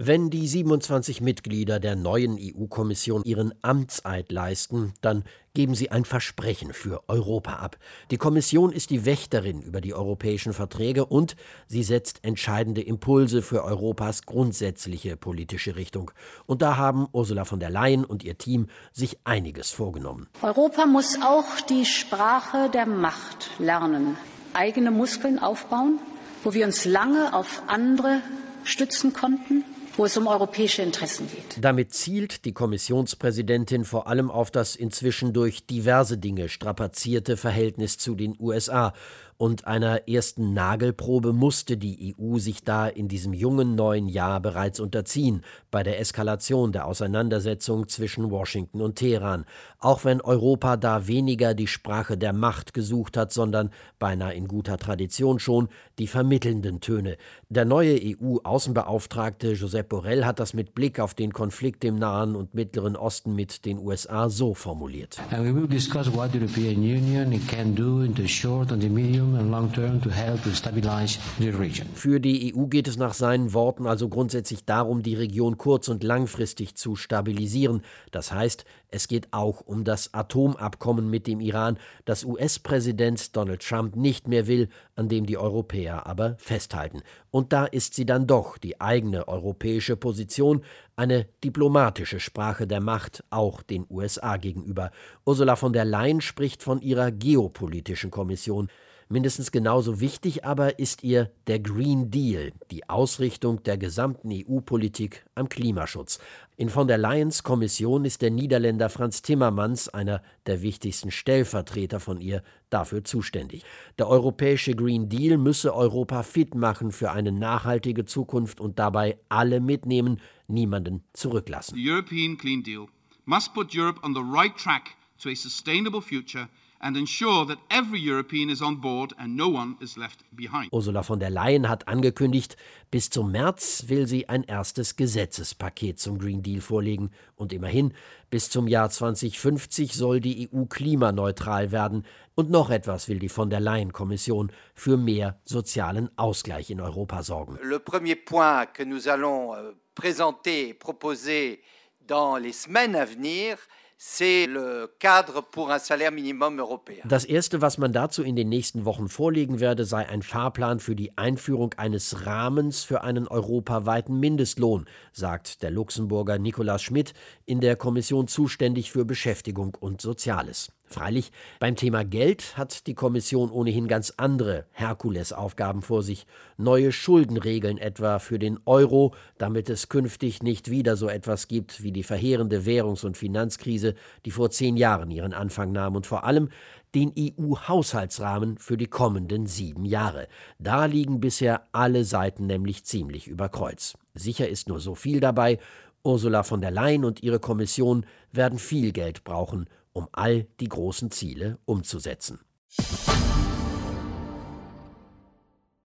Wenn die 27 Mitglieder der neuen EU-Kommission ihren Amtseid leisten, dann geben sie ein Versprechen für Europa ab. Die Kommission ist die Wächterin über die europäischen Verträge und sie setzt entscheidende Impulse für Europas grundsätzliche politische Richtung. Und da haben Ursula von der Leyen und ihr Team sich einiges vorgenommen. Europa muss auch die Sprache der Macht lernen, eigene Muskeln aufbauen, wo wir uns lange auf andere stützen konnten, wo es um europäische Interessen geht. Damit zielt die Kommissionspräsidentin vor allem auf das inzwischen durch diverse Dinge strapazierte Verhältnis zu den USA. Und einer ersten Nagelprobe musste die EU sich da in diesem jungen neuen Jahr bereits unterziehen, bei der Eskalation der Auseinandersetzung zwischen Washington und Teheran. Auch wenn Europa da weniger die Sprache der Macht gesucht hat, sondern beinahe in guter Tradition schon die vermittelnden Töne. Der neue EU-Außenbeauftragte Josep Borrell hat das mit Blick auf den Konflikt im Nahen und Mittleren Osten mit den USA so formuliert. And we will discuss what the European Union can do in the short and the medium and long term to help to stabilize the region. Für die EU geht es nach seinen Worten also grundsätzlich darum, die Region kurz- und langfristig zu stabilisieren. Das heißt, es geht auch um das Atomabkommen mit dem Iran, das US-Präsident Donald Trump nicht mehr will, an dem die Europäer aber festhalten. Und da ist sie dann doch, die eigene europäische Position, eine diplomatische Sprache der Macht, auch den USA gegenüber. Ursula von der Leyen spricht von ihrer geopolitischen Kommission. Mindestens genauso wichtig aber ist ihr der Green Deal, die Ausrichtung der gesamten EU-Politik am Klimaschutz. In von der Leyens Kommission ist der Niederländer Frans Timmermans, einer der wichtigsten Stellvertreter von ihr, dafür zuständig. Der europäische Green Deal müsse Europa fit machen für eine nachhaltige Zukunft und dabei alle mitnehmen, niemanden zurücklassen. The European Clean Deal must put Europe on the right track to a sustainable future and ensure that every European is on board and no one is left behind. Ursula von der Leyen hat angekündigt, bis zum März will sie ein erstes Gesetzespaket zum Green Deal vorlegen. Und immerhin, bis zum Jahr 2050 soll die EU klimaneutral werden. Und noch etwas will die von der Leyen-Kommission: für mehr sozialen Ausgleich in Europa sorgen. Le premier point que nous allons présenter, proposer dans les semaines à venir, c'est le cadre pour un salaire minimum européen. Das Erste, was man dazu in den nächsten Wochen vorlegen werde, sei ein Fahrplan für die Einführung eines Rahmens für einen europaweiten Mindestlohn, sagt der Luxemburger Nicolas Schmit, in der Kommission zuständig für Beschäftigung und Soziales. Freilich, beim Thema Geld hat die Kommission ohnehin ganz andere Herkulesaufgaben vor sich. Neue Schuldenregeln etwa für den Euro, damit es künftig nicht wieder so etwas gibt wie die verheerende Währungs- und Finanzkrise, die vor 10 Jahren ihren Anfang nahm. Und vor allem den EU-Haushaltsrahmen für die kommenden 7 Jahre. Da liegen bisher alle Seiten nämlich ziemlich über Kreuz. Sicher ist nur so viel dabei: Ursula von der Leyen und ihre Kommission werden viel Geld brauchen, um all die großen Ziele umzusetzen.